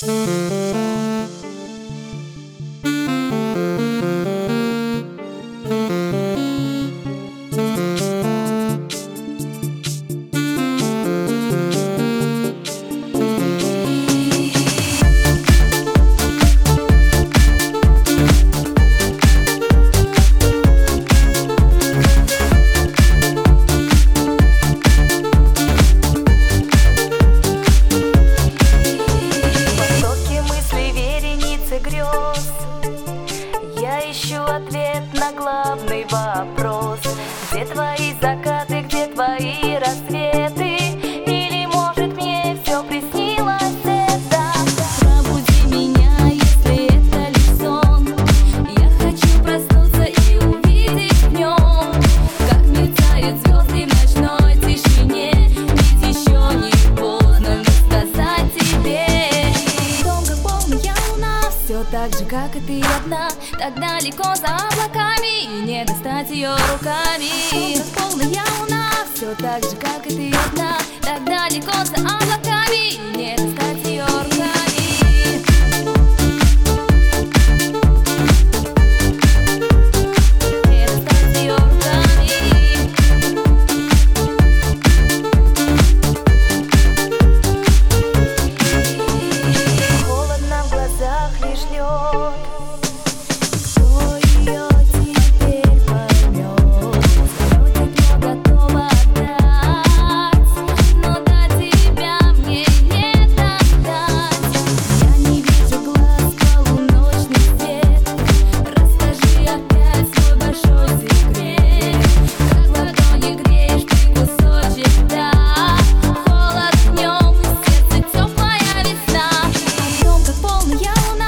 Я ищу ответ на главный вопрос: где твои закаты, где твои рассветы? Или, может, мне все приснилось это? Пробуди меня, если это лишь сон. Я хочу проснуться и увидеть в нем, как мерцают звезды в ночной тишине. Ведь еще не поздно мне сказать тебе. Дом как полная луна, все так же, как и ты одна, так далеко за облаками, и не достать ее руками. Дом как полная луна, все так же, как и ты одна, так далеко за облаками, и не достать ее руками.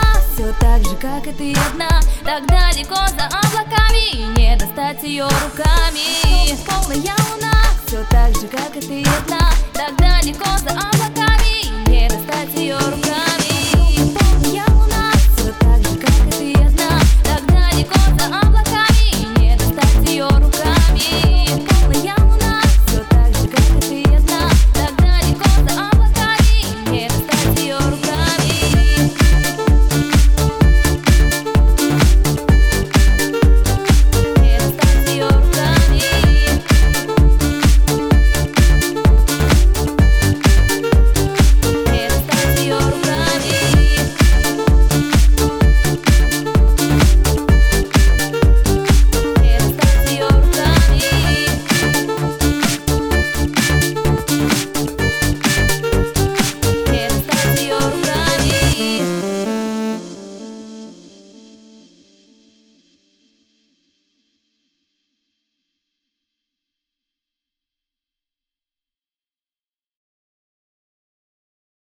Как и ты одна, так далеко за облаками, и не достать ее руками.